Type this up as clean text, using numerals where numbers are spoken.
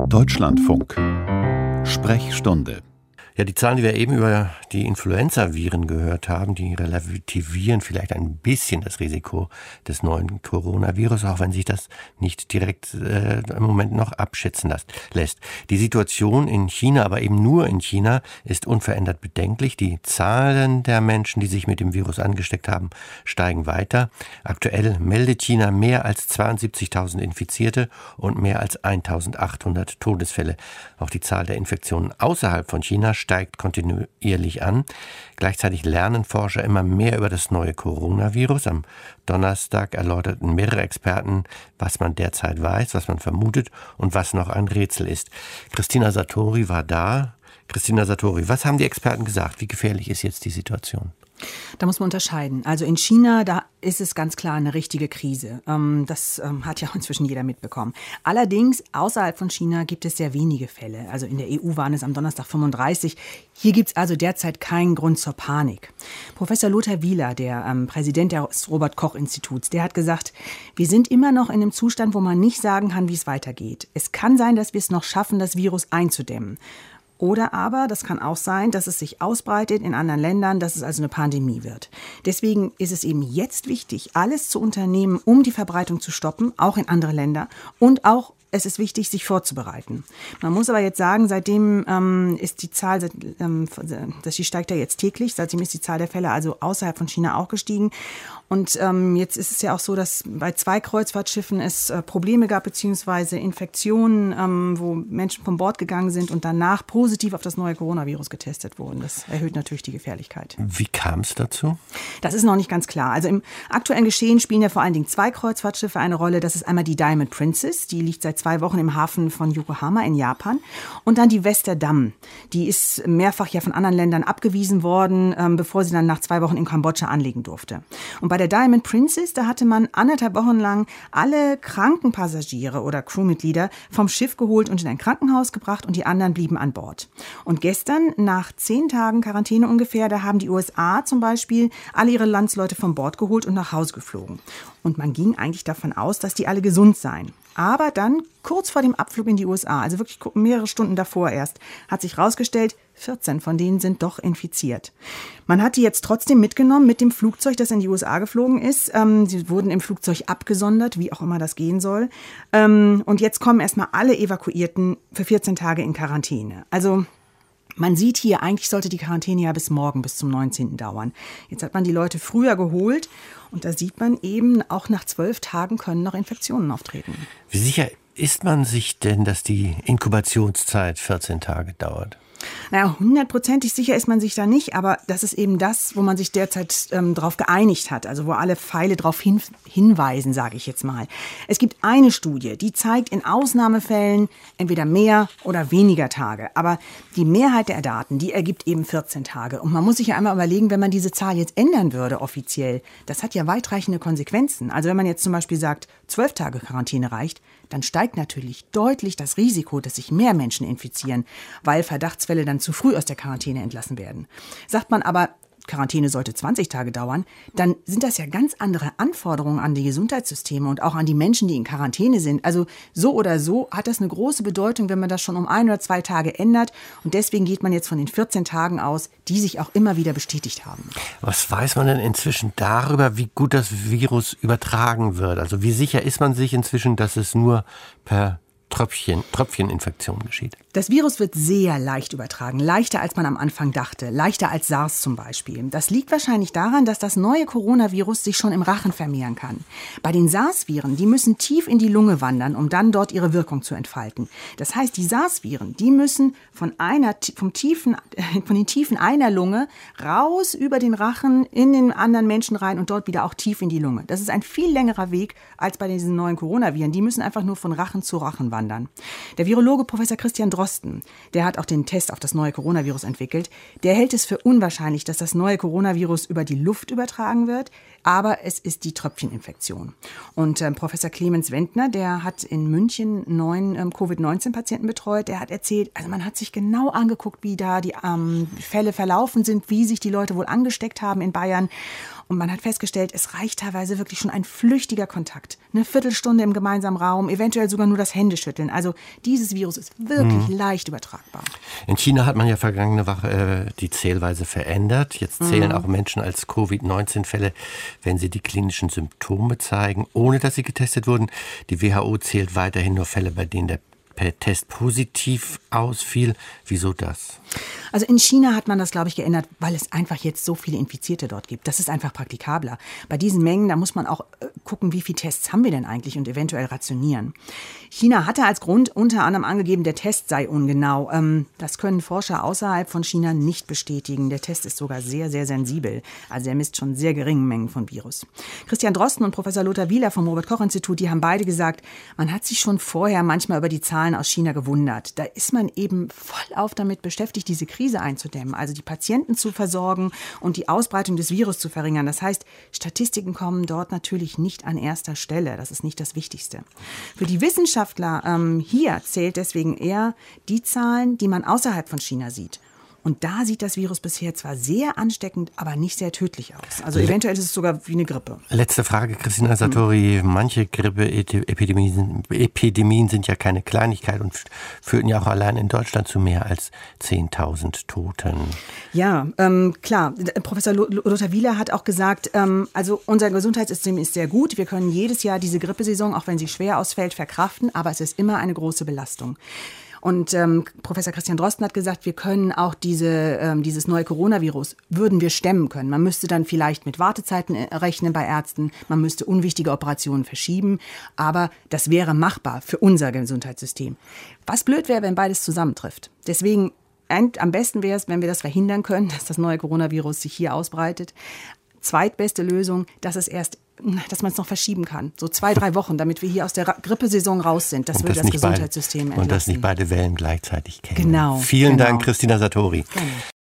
Deutschlandfunk. Sprechstunde. Ja, die Zahlen, die wir eben über die Influenza-Viren gehört haben, die relativieren vielleicht ein bisschen das Risiko des neuen Coronavirus, auch wenn sich das nicht direkt im Moment noch abschätzen lässt. Die Situation in China, aber eben nur in China, ist unverändert bedenklich. Die Zahlen der Menschen, die sich mit dem Virus angesteckt haben, steigen weiter. Aktuell meldet China mehr als 72.000 Infizierte und mehr als 1.800 Todesfälle. Auch die Zahl der Infektionen außerhalb von China steigt kontinuierlich an. Gleichzeitig lernen Forscher immer mehr über das neue Coronavirus. Am Donnerstag erläuterten mehrere Experten, was man derzeit weiß, was man vermutet und was noch ein Rätsel ist. Christina Satori war da. Christina Satori, was haben die Experten gesagt? Wie gefährlich ist jetzt die Situation? Da muss man unterscheiden. Also in China, da ist es ganz klar eine richtige Krise. Das hat ja inzwischen jeder mitbekommen. Allerdings, außerhalb von China gibt es sehr wenige Fälle. Also in der EU waren es am Donnerstag 35. Hier gibt es also derzeit keinen Grund zur Panik. Professor Lothar Wieler, der Präsident des Robert-Koch-Instituts, der hat gesagt, wir sind immer noch in einem Zustand, wo man nicht sagen kann, wie es weitergeht. Es kann sein, dass wir es noch schaffen, das Virus einzudämmen. Oder aber, das kann auch sein, dass es sich ausbreitet in anderen Ländern, dass es also eine Pandemie wird. Deswegen ist es eben jetzt wichtig, alles zu unternehmen, um die Verbreitung zu stoppen, auch in andere Länder. Und auch es ist wichtig, sich vorzubereiten. Man muss aber jetzt sagen, seitdem ist die Zahl, die steigt ja jetzt täglich, seitdem ist die Zahl der Fälle also außerhalb von China auch gestiegen. Und jetzt ist es ja auch so, dass bei 2 Kreuzfahrtschiffen es Probleme gab, beziehungsweise Infektionen, wo Menschen von Bord gegangen sind und danach positiv auf das neue Coronavirus getestet wurden. Das erhöht natürlich die Gefährlichkeit. Wie kam es dazu? Das ist noch nicht ganz klar. Also im aktuellen Geschehen spielen ja vor allen Dingen 2 Kreuzfahrtschiffe eine Rolle. Das ist einmal die Diamond Princess, die liegt seit 2 Wochen im Hafen von Yokohama in Japan. Und dann die Westerdam. Die ist mehrfach ja von anderen Ländern abgewiesen worden, bevor sie dann nach 2 Wochen in Kambodscha anlegen durfte. Und bei der Diamond Princess, da hatte man 1,5 Wochen lang alle kranken Passagiere oder Crewmitglieder vom Schiff geholt und in ein Krankenhaus gebracht und die anderen blieben an Bord. Und gestern, nach 10 Tagen Quarantäne ungefähr, da haben die USA zum Beispiel alle ihre Landsleute vom Bord geholt und nach Hause geflogen. Und man ging eigentlich davon aus, dass die alle gesund seien. Aber dann, kurz vor dem Abflug in die USA, also wirklich mehrere Stunden davor erst, hat sich herausgestellt, 14 von denen sind doch infiziert. Man hat die jetzt trotzdem mitgenommen mit dem Flugzeug, das in die USA geflogen ist. Sie wurden im Flugzeug abgesondert, wie auch immer das gehen soll. Und jetzt kommen erstmal alle Evakuierten für 14 Tage in Quarantäne. Also man sieht hier, eigentlich sollte die Quarantäne ja bis morgen, bis zum 19. dauern. Jetzt hat man die Leute früher geholt und da sieht man eben, auch nach 12 Tagen können noch Infektionen auftreten. Wie sicher ist man sich denn, dass die Inkubationszeit 14 Tage dauert? Naja, 100%ig sicher ist man sich da nicht, aber das ist eben das, wo man sich derzeit drauf geeinigt hat, also wo alle Pfeile darauf hinweisen, sage ich jetzt mal. Es gibt eine Studie, die zeigt in Ausnahmefällen entweder mehr oder weniger Tage, aber die Mehrheit der Daten, die ergibt eben 14 Tage. Und man muss sich ja einmal überlegen, wenn man diese Zahl jetzt ändern würde offiziell, das hat ja weitreichende Konsequenzen. Also wenn man jetzt zum Beispiel sagt, 12 Tage Quarantäne reicht, dann steigt natürlich deutlich das Risiko, dass sich mehr Menschen infizieren, weil Verdachtsfälle dann zu früh aus der Quarantäne entlassen werden. Sagt man aber, Quarantäne sollte 20 Tage dauern, dann sind das ja ganz andere Anforderungen an die Gesundheitssysteme und auch an die Menschen, die in Quarantäne sind. Also so oder so hat das eine große Bedeutung, wenn man das schon um 1 oder 2 Tage ändert. Und deswegen geht man jetzt von den 14 Tagen aus, die sich auch immer wieder bestätigt haben. Was weiß man denn inzwischen darüber, wie gut das Virus übertragen wird? Also wie sicher ist man sich inzwischen, dass es nur per Tröpfcheninfektion geschieht? Das Virus wird sehr leicht übertragen, leichter als man am Anfang dachte, leichter als SARS zum Beispiel. Das liegt wahrscheinlich daran, dass das neue Coronavirus sich schon im Rachen vermehren kann. Bei den SARS-Viren, die müssen tief in die Lunge wandern, um dann dort ihre Wirkung zu entfalten. Das heißt, die SARS-Viren, die müssen von den Tiefen einer Lunge raus über den Rachen in den anderen Menschen rein und dort wieder auch tief in die Lunge. Das ist ein viel längerer Weg als bei diesen neuen Coronaviren. Die müssen einfach nur von Rachen zu Rachen wandern. Der Virologe Professor Christian Drosten, der hat auch den Test auf das neue Coronavirus entwickelt, der hält es für unwahrscheinlich, dass das neue Coronavirus über die Luft übertragen wird. aber es ist die Tröpfcheninfektion. Und Professor Clemens Wendner, der hat in München 9 Covid-19-Patienten betreut, der hat erzählt, also man hat sich genau angeguckt, wie da die Fälle verlaufen sind, wie sich die Leute wohl angesteckt haben in Bayern. Und man hat festgestellt, es reicht teilweise wirklich schon ein flüchtiger Kontakt. Eine Viertelstunde im gemeinsamen Raum, eventuell sogar nur das Händeschütteln. Also dieses Virus ist wirklich leicht übertragbar. In China hat man ja vergangene Woche die Zählweise verändert. Jetzt zählen auch Menschen als Covid-19-Fälle, wenn sie die klinischen Symptome zeigen, ohne dass sie getestet wurden. Die WHO zählt weiterhin nur Fälle, bei denen der Test positiv ausfiel. Wieso das? Also in China hat man das, glaube ich, geändert, weil es einfach jetzt so viele Infizierte dort gibt. Das ist einfach praktikabler. Bei diesen Mengen, da muss man auch gucken, wie viele Tests haben wir denn eigentlich und eventuell rationieren. China hatte als Grund unter anderem angegeben, der Test sei ungenau. Das können Forscher außerhalb von China nicht bestätigen. Der Test ist sogar sehr, sehr sensibel. Also er misst schon sehr geringe Mengen von Virus. Christian Drosten und Professor Lothar Wieler vom Robert-Koch-Institut, die haben beide gesagt, man hat sich schon vorher manchmal über die Zahlen aus China gewundert. Da ist man eben vollauf damit beschäftigt, diese Krise einzudämmen, also die Patienten zu versorgen und die Ausbreitung des Virus zu verringern. Das heißt, Statistiken kommen dort natürlich nicht an erster Stelle. Das ist nicht das Wichtigste. Für die Wissenschaftler hier zählt deswegen eher die Zahlen, die man außerhalb von China sieht. Und da sieht das Virus bisher zwar sehr ansteckend, aber nicht sehr tödlich aus. Also eventuell ist es sogar wie eine Grippe. Letzte Frage, Christina Sartori. Manche Grippeepidemien sind ja keine Kleinigkeit und führten ja auch allein in Deutschland zu mehr als 10.000 Toten. Ja, klar. Professor Lothar Wieler hat auch gesagt, also unser Gesundheitssystem ist sehr gut. Wir können jedes Jahr diese Grippesaison, auch wenn sie schwer ausfällt, verkraften. Aber es ist immer eine große Belastung. Und Professor Christian Drosten hat gesagt, wir können auch dieses neue Coronavirus, würden wir stemmen können. Man müsste dann vielleicht mit Wartezeiten rechnen bei Ärzten, man müsste unwichtige Operationen verschieben, aber das wäre machbar für unser Gesundheitssystem. Was blöd wäre, wenn beides zusammentrifft. Deswegen am besten wäre es, wenn wir das verhindern können, dass das neue Coronavirus sich hier ausbreitet. Zweitbeste Lösung, dass man es noch verschieben kann. So 2-3 Wochen, damit wir hier aus der Grippesaison raus sind. Das würde das Gesundheitssystem entlasten. Und dass nicht beide Wellen gleichzeitig kennen. Genau. Vielen Dank, Christina Sartori. Gerne.